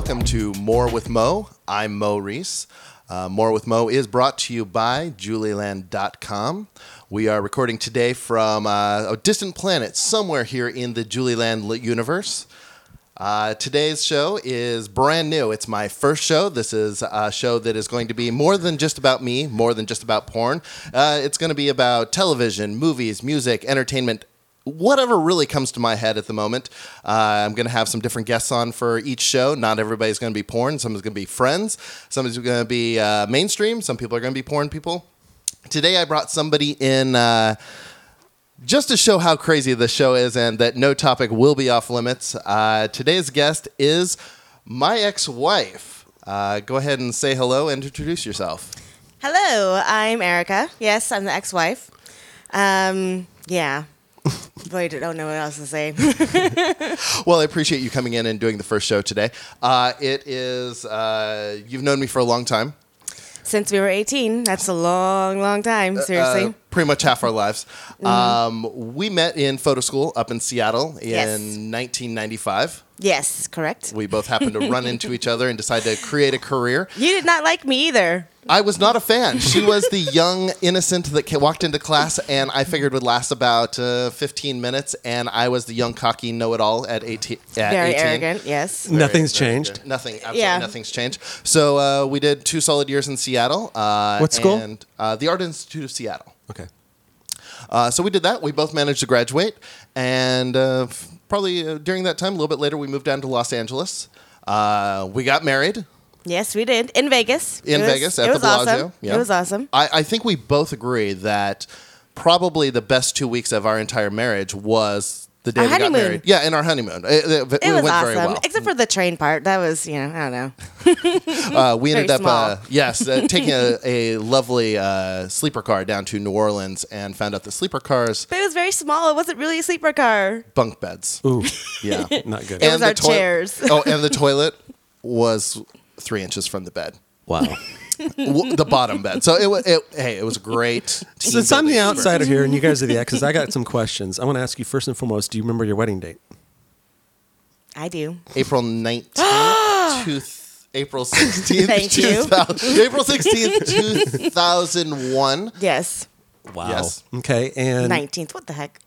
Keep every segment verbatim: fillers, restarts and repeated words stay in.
welcome to More with Mo. I'm Mo Reese. Uh, More with Mo is brought to you by Julieland dot com. We are recording today from uh, a distant planet somewhere here in the Julieland universe. Uh, today's show is brand new. It's my first show. This is a show that is going to be more than just about me, more than just about porn. Uh, it's going to be about television, movies, music, entertainment, whatever really comes to my head at the moment. Uh, I'm going to have some different guests on for each show. Not everybody's going to be porn. Some is going to be friends. Some is going to be uh, mainstream. Some people are going to be porn people. Today I brought somebody in uh, just to show how crazy the show is and that no topic will be off limits. Uh, today's guest is my ex-wife. Uh, go ahead and say hello and introduce yourself. Hello, I'm Erica. Yes, I'm the ex-wife. Um, yeah. Boy, I don't know what else to say. Well, I appreciate you coming in and doing the first show today. Uh, it is, uh, you've known me for a long time. Since we were eighteen. That's a long, long time, seriously. Uh, pretty much half our lives. Mm-hmm. Um, we met in photo school up in Seattle in yes. nineteen ninety-five. Yes, correct. We both happened to run into each other and decide to create a career. You did not like me either. I was not a fan. She was the young innocent that walked into class and I figured would last about uh, fifteen minutes, and I was the young cocky know-it-all at eighteen. At very eighteen. arrogant, yes. Very, Nothing's very changed. Good. Nothing. Absolutely yeah. nothing's changed. So uh, we did two solid years in Seattle. Uh, what school? And uh, the Art Institute of Seattle. Okay. Uh, so we did that. We both managed to graduate, and uh, f- probably uh, during that time, a little bit later, we moved down to Los Angeles. Uh, we got married. Yes, we did. In Vegas. In it was, Vegas, at it the was Bellagio. Awesome. Yeah. It was awesome. I, I think we both agree that probably the best two weeks of our entire marriage was the day Our we honeymoon. got married. Yeah, in our honeymoon. It, it, It it was went awesome. very well. Except for the train part. That was, you know, I don't know. Uh, we ended Very up, small. uh, yes, uh, taking a, a lovely uh, sleeper car down to New Orleans and found out the sleeper cars, But it was very small. It wasn't really a sleeper car. bunk beds. Ooh, Yeah. not good. It was the our toi- chairs. Oh, and the toilet was three inches from the bed. Wow. W- the bottom bed. So it was. It, hey, it was great. Since I'm the team-building outsider here and you guys are the exes, I got some questions. I want to ask you first and foremost, do you remember your wedding date? I do. experience. April nineteenth, two, April sixteenth, Thank you. two thousand, April sixteenth, two thousand one. Yes. Wow. Yes. Okay, and nineteenth. What the heck?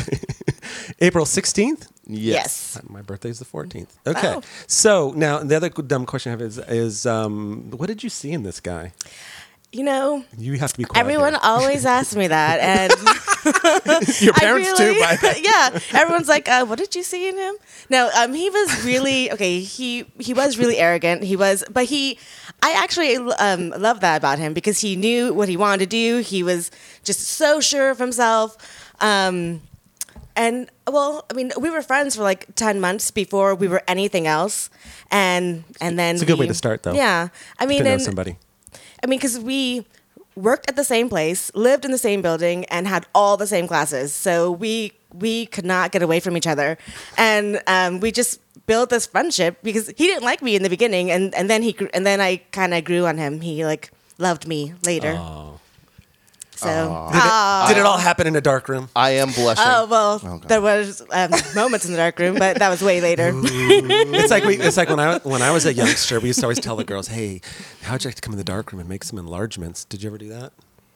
April sixteenth? Yes. My birthday's the fourteenth. Okay. Oh. So now the other dumb question I have is, is um, what did you see in this guy? You know, You have to be quiet. everyone here. always asks me that, and Your I parents really- too, by the way. yeah, everyone's like, uh, "What did you see in him?" No, um, he was really okay. He he was really arrogant. He was, but he, I actually um love that about him because he knew what he wanted to do. He was just so sure of himself. Um, and well, I mean, we were friends for like ten months before we were anything else, and and then It's a good way we- to start, though. Yeah, I mean, to know and, somebody. I mean, because we worked at the same place, lived in the same building, and had all the same classes. So we we could not get away from each other, and um, we just built this friendship because he didn't like me in the beginning, and, and then he grew, and then I kind of grew on him. He like loved me later. Oh. So Did, Aw. it, did it all happen in a dark room? I am blushing. oh well, Oh, God. there was um, moments in the dark room, but that was way later. It's like we, it's like when I when I was a youngster, we used to always tell the girls, "Hey, how'd you like to come in the dark room and make some enlargements?" Did you ever do that?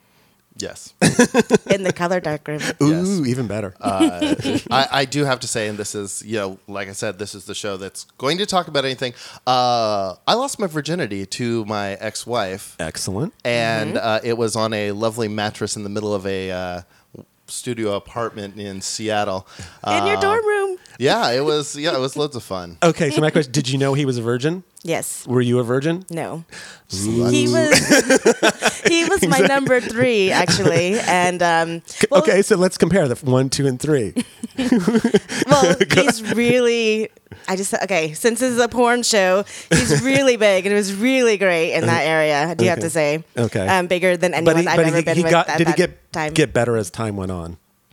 Yes. In the color dark room. Ooh, even better. Uh, I, I do have to say, and this is, you know, like I said, this is the show that's going to talk about anything. Uh, I lost my virginity to my ex-wife, Excellent. and Mm-hmm. uh, it was on a lovely mattress in the middle of a uh, studio apartment in Seattle. In your Uh, dorm room. Yeah, it was. Yeah, it was loads of fun. Okay, so my question: did you know he was a virgin? Yes. Were you a virgin? No. He was he was my number three actually, and um, well, Okay, so let's compare the one, two, and three. well, he's really. I just okay. Since this is a porn show, he's really big, and it was really great in that area. I do have Okay. to say, Okay. um, bigger than anyone I've ever he, been he with got. at Did he that get time. get better as time went on?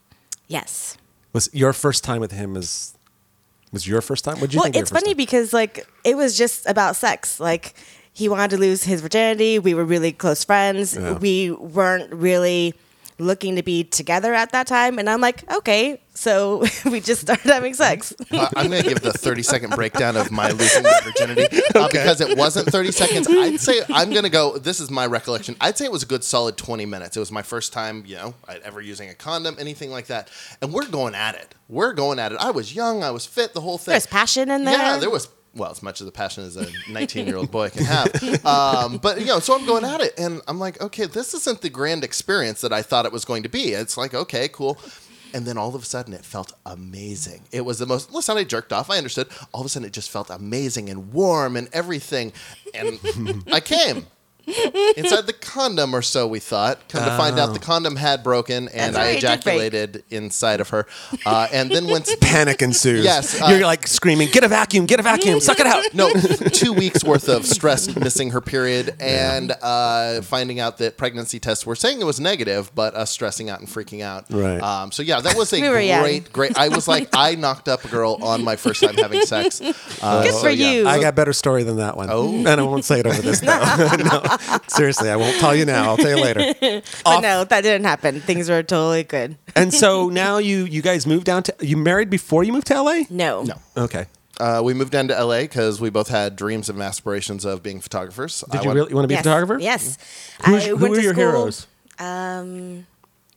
Yes. Was your first time with him is was your first time? What did you Well, think? of your it's first funny time? because like it was just about sex. Like he wanted to lose his virginity. We were really close friends. Yeah. We weren't really looking to be together at that time. And I'm like, okay. So we just started having sex. Uh, I'm going to give the thirty second breakdown of my losing my virginity uh, because it wasn't thirty seconds. I'd say I'm going to go. This is my recollection. I'd say it was a good solid twenty minutes. It was my first time, you know, I'd ever using a condom, anything like that. And we're going at it. We're going at it. I was young. I was fit. The whole thing. There's passion in there. Yeah, there was. Well, as much of the passion as a nineteen-year-old boy can have. Um, but, you know, so I'm going at it. And I'm like, okay, this isn't the grand experience that I thought it was going to be. It's like, okay, cool. And then all of a sudden it felt amazing. It was the most, listen, I jerked off. I understood. All of a sudden it just felt amazing and warm and everything. And I came. Inside the condom or so we thought. Come to find out the condom had broken and That's I right, it did break. ejaculated inside of her. Uh, and then once... Panic ensues. Yes, uh, You're like screaming, get a vacuum, get a vacuum, suck it out. No, two weeks worth of stress missing her period and uh, finding out that pregnancy tests were saying it was negative, but us stressing out and freaking out. Right. Um, so yeah, that was a We were great, young. great. I was like, I knocked up a girl on my first time having sex. Uh, Good so, for yeah. you. I got a better story than that one. Oh. And I won't say it over this now. No, seriously, I won't tell you now. I'll tell you later. But no, that didn't happen. Things were totally good. And so now you you guys moved down to, you married before you moved to L A? No. No. Okay. Uh, we moved down to L A because we both had dreams and aspirations of being photographers. Did I you went- really want to be Yes. a photographer? Yes. Who's, I who went are to your school- heroes? Um,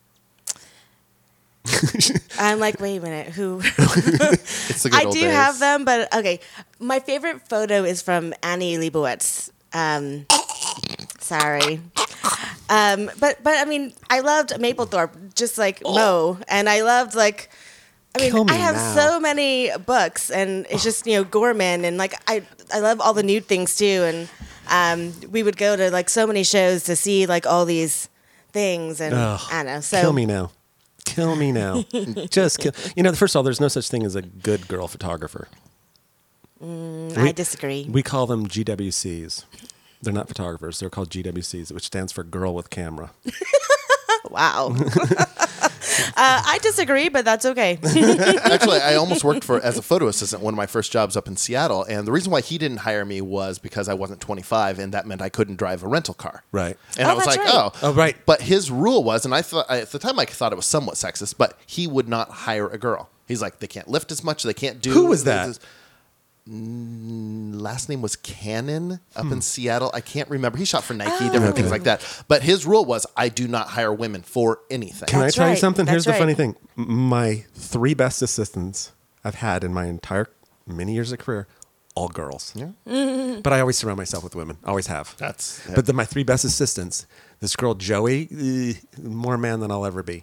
I'm like, wait a minute, who? It's the good I old do days. have them, but okay. My favorite photo is from Annie Leibovitz. Um, sorry. Um, but but I mean, I loved Mapplethorpe just like Mo, and I loved like. I mean, Kill me I have now. so many books, and it's just you know Gorman, and like I I love all the nude things too, and um, we would go to like so many shows to see like all these things, and Ugh, I don't know. So Kill me now. Kill me now. Just kill. You know, first of all, there's no such thing as a good girl photographer. I disagree. We call them G W Cs. They're not photographers. They're called G W Cs, which stands for Girl with Camera. Wow. uh, I disagree, but that's okay. Actually, I almost worked for as a photo assistant one of my first jobs up in Seattle, and the reason why he didn't hire me was because I wasn't twenty-five, and that meant I couldn't drive a rental car. Right. And Oh, I was that's like, right. oh, Oh, right. But his rule was, and I thought I, at the time I thought it was somewhat sexist, but he would not hire a girl. He's like, they can't lift as much, they can't do. Who was that? this- Mm, last name was Cannon up Hmm. in Seattle. I can't remember. He shot for Nike, Oh. different things Okay. like that. But his rule was, I do not hire women for anything. Can That's I tell you right. something? Here's That's the funny right. thing. M- My three best assistants I've had in my entire many years of career, all girls. Yeah. But I always surround myself with women. Always have. That's But the, my three best assistants, this girl Joey, eh, more man than I'll ever be.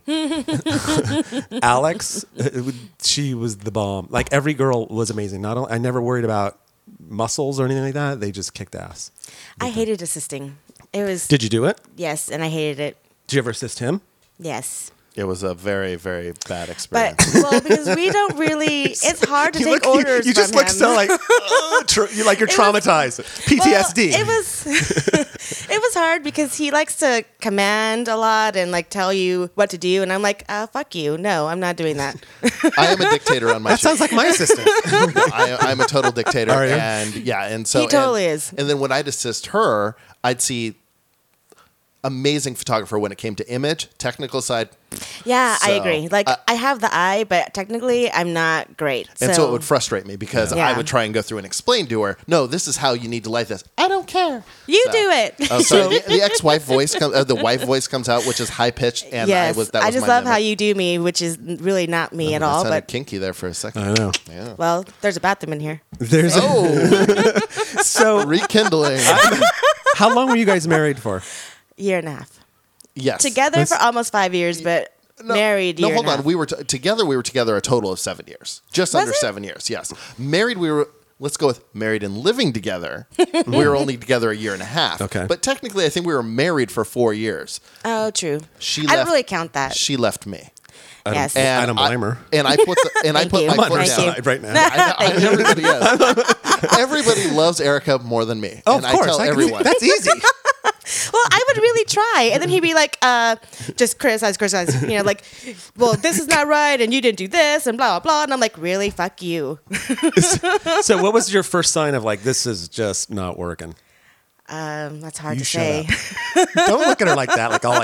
Alex, eh, she was the bomb. Like every girl was amazing. Not only, I never worried about muscles or anything like that. They just kicked ass. I hated assisting. It was Did you do it? yes, and I hated it. Did you ever assist him? Yes. It was a very, very bad But experience. well, because we don't really, it's hard to You take look- orders. You, you just from look him. so like, uh, tr- you like you're It was- traumatized. P T S D. Well, it was it was hard because he likes to command a lot and like tell you what to do, and I'm like, uh, fuck you, no, I'm not doing that. I am a dictator on my That show. sounds like my assistant. I, I'm a total dictator. Are you? And yeah, and so He totally and, is. And then when I'd assist her, I'd see amazing photographer when it came to image, technical side. Yeah, I So, agree. Like uh, I have the eye, but technically I'm not great. And so, it would frustrate me because Yeah. I would try and go through and explain to her, no, this is how you need to light this. I don't care. you So- do it. Oh, sorry. the, the ex-wife voice comes, uh, the wife voice comes out, which is high pitched, and yes, I was that was just my love how mimic. you do me, which is really not me at That all. sounded But kinky there for a second. I know. Yeah. well, there's a bathroom in here. There's Oh, so. rekindling. How long were you guys married for? Year and a half. Yes. Together That's- for almost five years, but married. No, year hold and a on. half. We were t- together. We were together a total of seven years, just Was under it? seven years. Yes, married. We were. Let's go with married and living together. We were only together a year and a half. Okay. but technically, I think we were married for four years. Oh, true. She I don't left- really count that. She left me, yes. and I don't blame her. And I put the, and I Thank put you. my I'm on foot her Thank down. you. side right now. I know, I, everybody is. Everybody loves Erica more than me. Oh, and of course. I tell I can- everyone. That's easy. Well, I would really try, and then he'd be like, uh, just criticize, criticize, you know, like, well, this is not right, and you didn't do this, and blah blah blah, and I'm like, really, fuck you. So, what was your first sign of like this is just not working? Um, that's hard You to shut say. up. Don't look at her like that. Like all like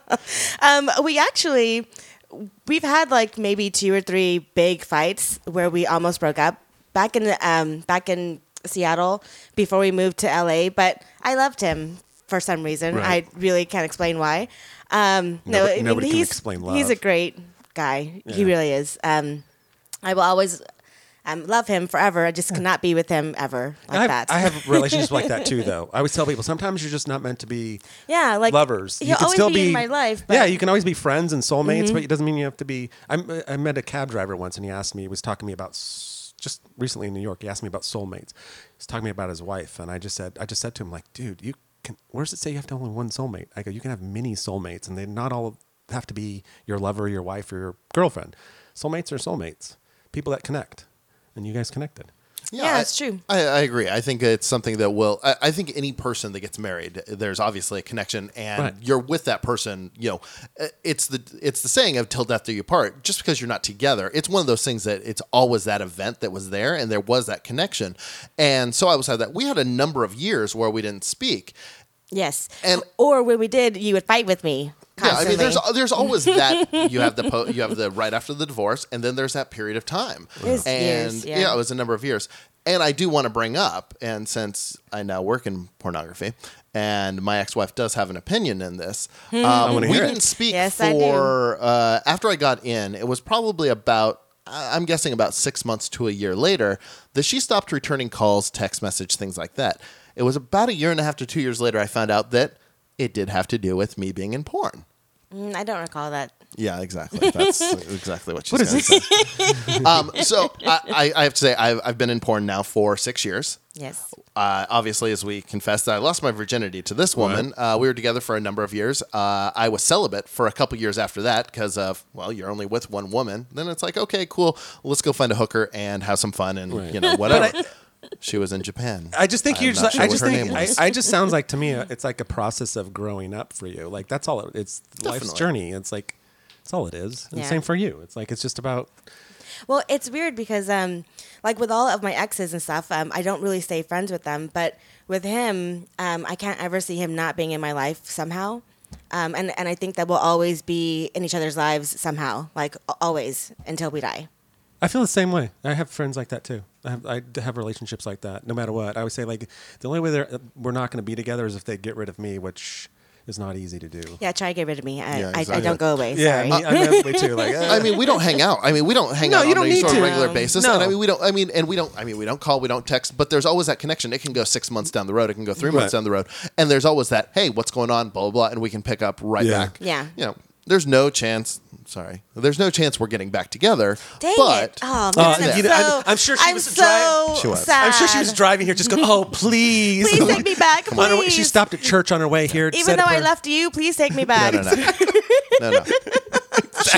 um, we actually, we've had like maybe two or three big fights where we almost broke up back in um, back in Seattle before we moved to L A. But I loved him for some reason. Right. I really can't explain why. Um, no, Nobody- I mean, nobody can he's explain he's a love. great guy. He Yeah. really is. Um, I will always um, love him forever. I just cannot be with him ever like I have, that. I have relationships like that too, though. I always tell people sometimes you're just not meant to be yeah, like lovers. He'll always be, in my life. But yeah, you can always be friends and soulmates, but it doesn't mean you have to be. I, I met a cab driver once, and he asked me. He was talking to me about s- just recently in New York. He asked me about soulmates. He's talking to me about his wife, and I just said, I just said to him, like, dude, you can. Where does it say you have to have only one soulmate? I go, you can have many soulmates, and they not all have to be your lover, your wife, or your girlfriend. Soulmates are soulmates, people that connect, and you guys connected. Yeah, I- it's true. I, I agree. I think it's something that will. I, I think any person that gets married, there's obviously a connection, and Right. you're with that person. You know, uh, it's the it's the saying of "till death do you part." Just because you're not together, it's one of those things that it's always that event that was there, and there was that connection. And so I was had that. We had a number of years where we didn't speak. Yes. And- or when we did, you would fight with me. Yeah, I mean, Constantly. there's there's always that you have the po- you have the right after the divorce, and then there's that period of time, It's and years, yeah. it was a number of years. And I do want to bring up, and since I now work in pornography, and my ex-wife does have an opinion in this, um, wanna we hear it. didn't speak Yes, I do. for uh, after I got in. It was probably about I- I'm guessing about six months to a year later that she stopped returning calls, text message, things like that. It was about a year and a half to two years later I found out that it did have to do with me being in porn. Mm, I don't recall that. Yeah, exactly. That's exactly what she's What is going to say. um, so I, I I have to say I've, I've been in porn now for six years. Yes. Uh, obviously, as we confessed, I lost my virginity to this woman. Uh, we were together for a number of years. Uh, I was celibate for a couple years after that because of, well, you're only with one woman. Then it's like, okay, cool. Let's go find a hooker and have some fun and, Right. you know, whatever. She was in Japan. I just think I'm you're not just. sure I what just her think. name I, was. I just sounds like to me, uh, it's like a process of growing up for you. Like that's all. It, it's life's Definitely. journey. It's like that's all it is. And Yeah. same for you. It's like it's just about. Well, it's weird because, um, like with all of my exes and stuff, um, I don't really stay friends with them. But with him, um, I can't ever see him not being in my life somehow. Um, and, and I think that we'll always be in each other's lives somehow, like a- always until we die. I feel the same way. I have friends like that too. I have, I have relationships like that. No matter what, I would say like the only way they're, we're not going to be together is if they get rid of me, which is not easy to do. Yeah, try to get rid of me. I, Yeah, I, I exactly. don't go away. Yeah, Sorry. me, I'm that way too. Like, I mean, we don't hang out. I mean, we don't hang No, out you on don't any need sort of to. regular basis. No. And I mean, we don't. I mean, and we don't. I mean, we don't call, we don't text, but there's always that connection. It can go six months down the road. It can go three months Right. down the road, and there's always that. Hey, what's going on? Blah blah blah, and we can pick up right Yeah. back. Yeah. You know, there's no chance. Sorry, there's no chance we're getting back together. Dang but it. Oh, Uh, man, I'm, you know, so, I'm- I'm sure she I'm was so driving- She was. sad. I'm sure she was driving here, just going, "Oh, please, Please take me back, On her way- please. She stopped at church on her way here. Even said though a I prayer. left you, please take me no, back. no, no, no, no. She,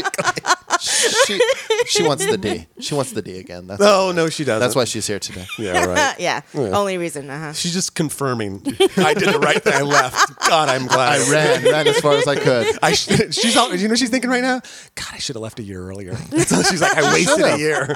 she, she wants the D. She wants the D again. That's No, no, she doesn't. that's why she's here today. Yeah, right. yeah, only reason. Uh-huh. She's just confirming. I did the right thing. I left. God, I'm glad. I ran, ran as far as I could. I sh- she's all, you know what she's thinking right now? God, I should have left a year earlier. So she's like, I wasted a Should've. year.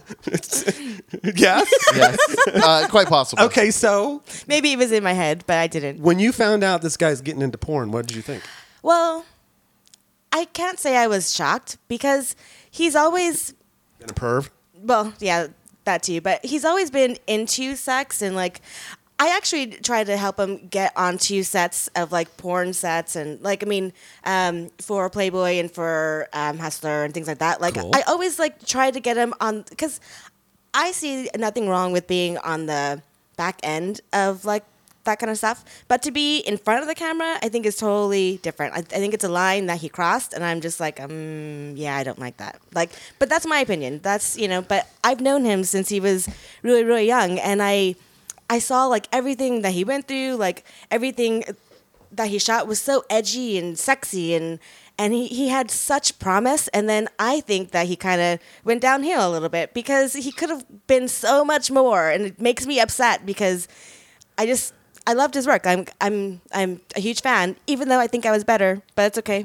yes. Yes, uh, quite possible. Okay, so Maybe it was in my head, but I didn't. when you found out this guy's getting into porn, what did you think? Well, I can't say I was shocked because he's always, Been a perv. well, yeah, that too, but he's always been into sex and like, I actually tried to help him get onto sets of like porn sets and like, I mean, um, for Playboy and for um, Hustler and things like that. Like, Cool. I always like try to get him on because I see nothing wrong with being on the back end of like that kind of stuff. But to be in front of the camera, I think is totally different. I, I think it's a line that he crossed, and I'm just like, um, yeah, I don't like that. Like, but that's my opinion. That's you know. But I've known him since he was really, really young, and I, I saw like everything that he went through, like everything that he shot was so edgy and sexy and. And he, he had such promise, and then I think that he kind of went downhill a little bit because he could have been so much more, and it makes me upset because I just I loved his work. I'm I'm I'm a huge fan, even though I think I was better, but it's okay.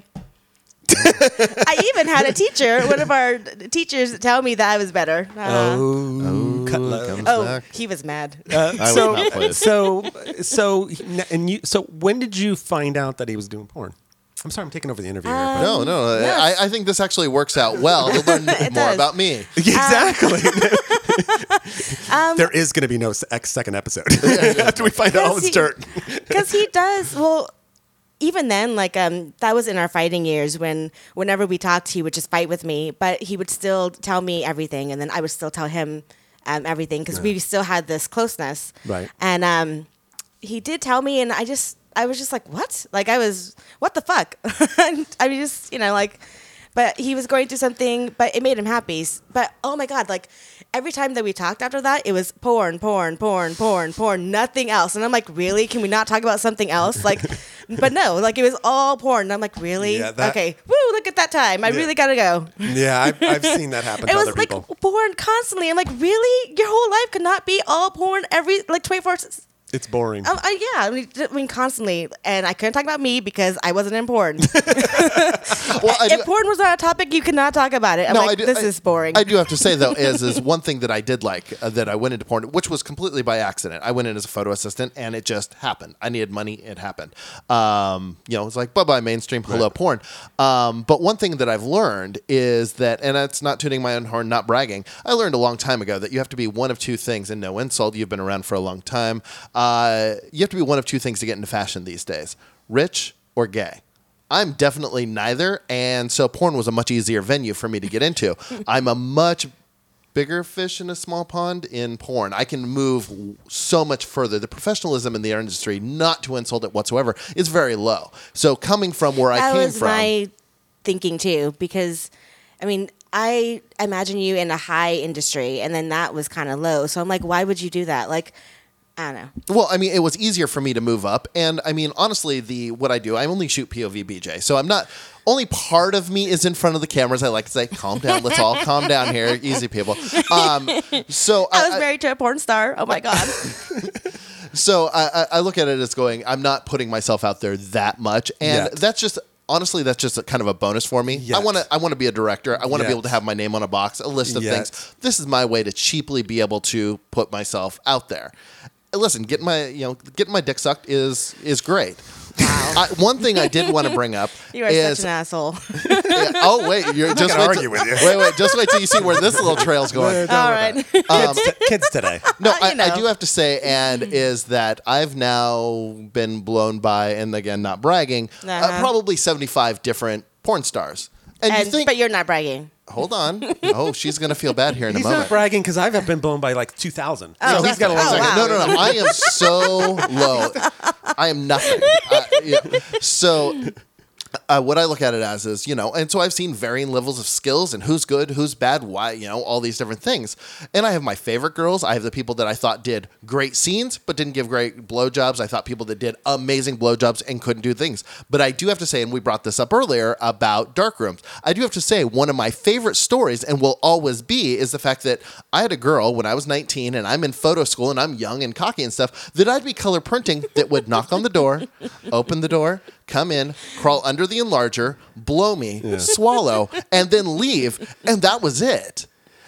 I even had a teacher, one of our teachers, tell me that I was better. Uh, Oh, cut low. comes oh, back. he was mad. Uh, I would so, not play this. so, so, and you. So, when did you find out that he was doing porn? I'm sorry, I'm taking over the interview Um, here. No, no, Yes. I, I think this actually works out well. You'll learn more does. about me. But exactly. Um, there is going to be no se- second episode after we find out all this he- dirt. Because he does. Well, even then, like um, that was in our fighting years when whenever we talked, he would just fight with me, but he would still tell me everything, and then I would still tell him um, everything because we still had this closeness. Right. And um, he did tell me, and I just, I was just like, what? Like I was, what the fuck? And I mean, just you know, like. But he was going through something, but it made him happy. But oh my God, like every time that we talked after that, it was porn, porn, porn, porn, porn, nothing else. And I'm like, really? Can we not talk about something else? Like, but no, like it was all porn. And I'm like, really? Yeah, that- Okay, woo, look at that time. I Yeah. really gotta go. Yeah, I've, I've seen that happen It to was other like people. porn constantly. I'm like, really? Your whole life could not be all porn every, like twenty-four It's boring. Um, I, yeah, I mean, I mean, constantly. And I couldn't talk about me because I wasn't in porn. Well, I do, If porn was not a topic, you could not talk about it. I'm no, like, I do, this I- is boring. I do have to say though, is is one thing that I did like uh, that I went into porn, which was completely by accident. I went in as a photo assistant, and it just happened. I needed money, it happened. Um, you know, it's like bye bye mainstream, hello porn. Um, but one thing that I've learned is that, and it's not tooting my own horn, not bragging. I learned a long time ago that you have to be one of two things, and no insult. You've been around for a long time. Uh, you have to be one of two things to get into fashion these days: rich or gay. I'm definitely neither, and so porn was a much easier venue for me to get into. I'm a much bigger fish in a small pond in porn. I can move so much further. The professionalism in the industry, not to insult it whatsoever, is very low. So coming from where I that came was from, my thinking too, because I mean, I imagine you in a high industry, and then that was kind of low. So I'm like, why would you do that? Like, I don't know. well, I mean, it was easier for me to move up, and I mean, honestly, the what I do, I only shoot P O V B J, so I'm not. Only part of me is in front of the cameras. I like to say, "Calm down, let's all calm down here, easy, people." Um, so I was married to a porn star. Oh my God. So I, I- I look at it as going, I'm not putting myself out there that much, and Yet. that's just honestly that's just a, kind of a bonus for me. Yet. I want to I want to be a director. I want to be Yet. able to have my name on a box, a list of Yet. things. This is my way to cheaply be able to put myself out there. Listen, getting my you know getting my dick sucked is is great. I, one thing I did want to bring up You are is such an asshole. yeah, oh wait you're just gonna wait argue till- with you. wait wait just wait till you see where this little trail's going. All right. Um, kids, t- kids today. No, You I, I know. do have to say, and is that I've now been blown by, and again, not bragging, uh, Uh-huh. probably seventy-five different porn stars. And, And, you think, but you're not bragging. hold on. Oh, she's going to feel bad here in He's a not moment. bragging because I've been blown by like two thousand. Oh, so he's got a long exactly. way. Oh, wow. No, no, no. I am so low. I am nothing. Uh, yeah. So, uh, what I look at it as is, you know, and so I've seen varying levels of skills and who's good, who's bad, why, you know, all these different things. And I have my favorite girls. I have the people that I thought did great scenes, but didn't give great blowjobs. I thought people that did amazing blowjobs and couldn't do things. But I do have to say, and we brought this up earlier about dark rooms, I do have to say one of my favorite stories and will always be is the fact that I had a girl when I was nineteen and I'm in photo school and I'm young and cocky and stuff that I'd be color printing that would knock on the door, open the door, come in, crawl under the enlarger, blow me, swallow, and then leave. And that was it.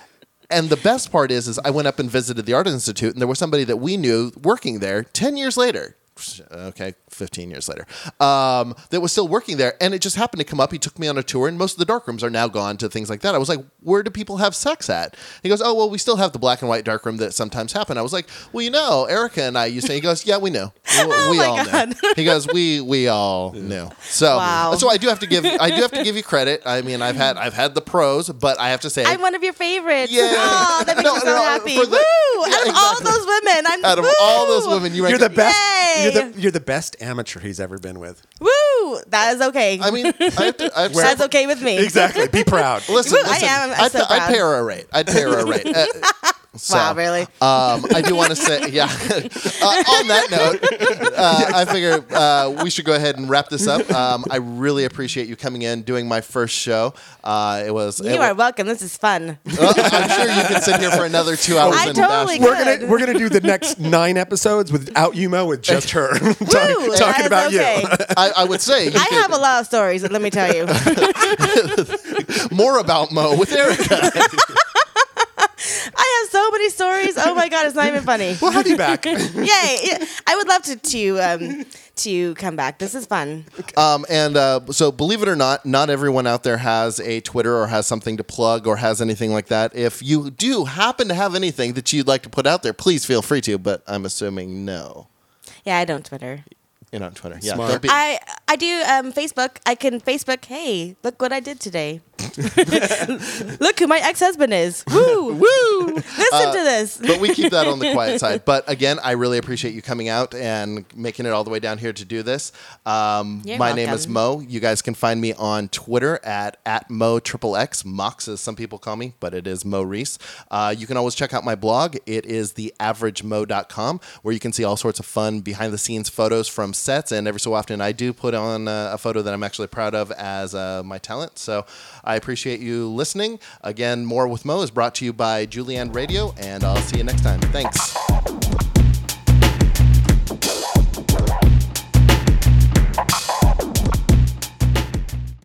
And the best part is, is I went up and visited the Art Institute, and there was somebody that we knew working there ten years later. Okay, fifteen years later, um, that was still working there. And it just happened to come up. He took me on a tour, and most of the darkrooms are now gone to things like that. I was like, where do people have sex at? He goes, oh, well, we still have the black and white darkroom that sometimes happen. I was like, well, you know, Erica and I used to. He goes, yeah, we knew. We, Oh we my all God. knew. He goes, we we all knew. So, Wow. so I do have to give I do have to give you credit. I mean, I've had I've had the pros, but I have to say, I'm one of your favorites. Yeah. Oh, that makes No, me so no, happy. for Woo! the- yeah, Out of all exactly. those women, I'm out of woo! all those women, you You're rank- the best. Yay! You're the you're the best amateur he's ever been with. Woo! That is okay. I mean, I have to, I have to That's okay with me. Exactly. Be proud. Listen, Woo, I listen, am. I'm I'd, so I'd proud. pay her a rate. I'd pay her a rate. Uh, so, Wow, really? Um, I do want to say, yeah. uh, on that note, uh, I figure uh, we should go ahead and wrap this up. Um, I really appreciate you coming in, doing my first show. Uh, it was. You it, are welcome. This is fun. Well, I'm sure you can sit here for another two hours. I and totally bash- We're Good. gonna we're gonna do the next nine episodes without you, Mo, with just her Talk- Woo! talking That is about okay. you. I, I would say you I could- have a lot of stories, let me tell you. more about Mo with Erica. I have so many stories. Oh my god, it's not even funny. We'll have you back. Yay! Yeah, I would love to to um, to come back. This is fun. Um, and uh, so, believe it or not, not everyone out there has a Twitter or has something to plug or has anything like that. If you do happen to have anything that you'd like to put out there, please feel free to. But I'm assuming no. Yeah, I don't Twitter. You're not on Twitter. Yeah, Smart. don't be. I I do um, Facebook. I can Facebook. Hey, look what I did today. Look who my ex-husband is. Woo woo! Listen to this. But we keep that on the quiet side. But again, I really appreciate you coming out and making it all the way down here to do this. Um, You're my name is welcome. Mo. You guys can find me on Twitter at, at Mo triple X, Mox as some people call me, but it is Mo Reese. Uh, you can always check out my blog. It is the average mo dot com, where you can see all sorts of fun behind-the-scenes photos from sets. And every so often, I do put on uh, a photo that I'm actually proud of as uh, my talent. So I appreciate you listening. Again, More with Mo is brought to you by Julianne Radio, and I'll see you next time. Thanks.